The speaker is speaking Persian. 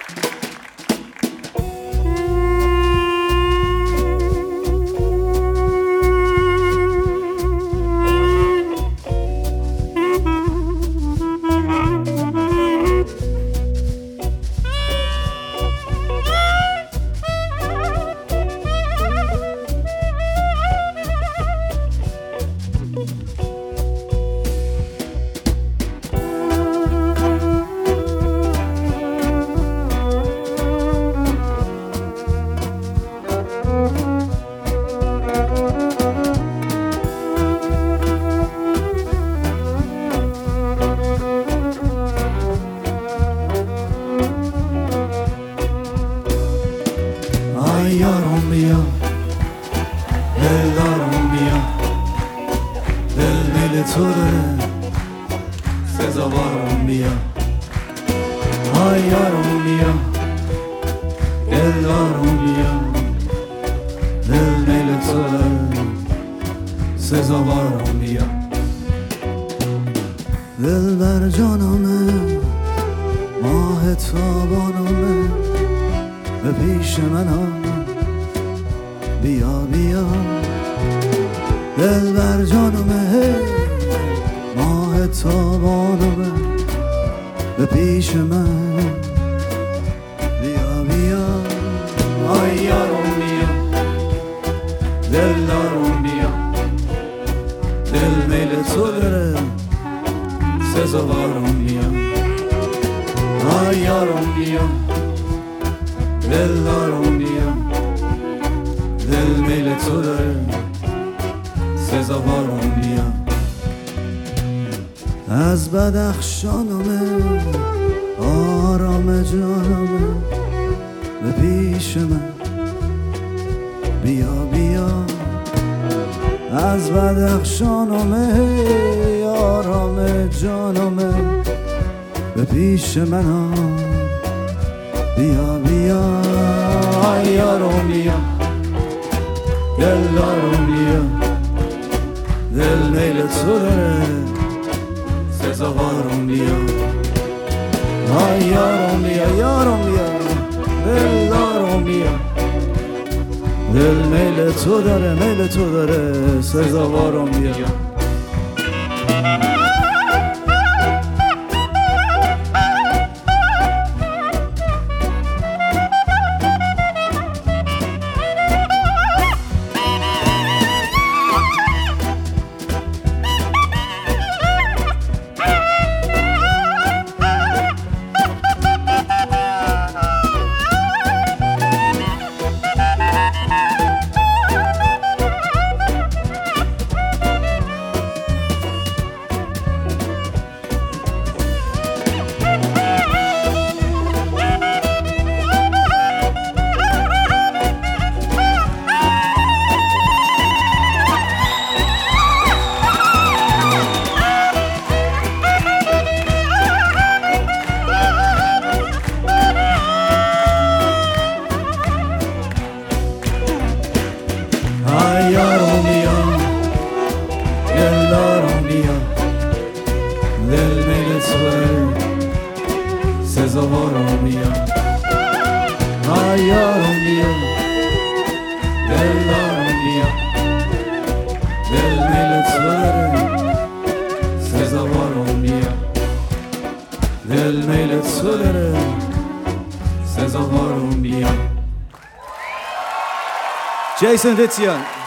یارم بیا دلدارم بیا دل میل تو داره سزاوارم بیا آی یارم بیا دلدارم بیا دل میل تو داره سزاوارم بیا دل بر جانمه ماه تابانمه به پیش من بیا بیا دل بر جانمه ماه تابانمه به پیش من بیا بیا آی یارم بیا دل دارم بیا دل میل تو داره سزاوارم بیا آی یارم بیا دل دارم بیا دل میل تو داره سزاوارم بیا از بدخشانمه آرام جانمه به پیش من بیا بیا از بدخشانمه آرام جانمه به پیش من بیا بیا آی یارم بیا دل دارم بیا دل میل تو داره سزاوارم بیا آی یارم بیا یارم بیا دل دارم بیا دل میل تو داره سزاوارم بیا یارم بیا دل دارم بیا دل میل تو سزاوارم بیا آی یارم بیا دل دارم بیا دل میل تو سزاوارم بیا دل میل تو سزاوارم بیا Jason Ditzian.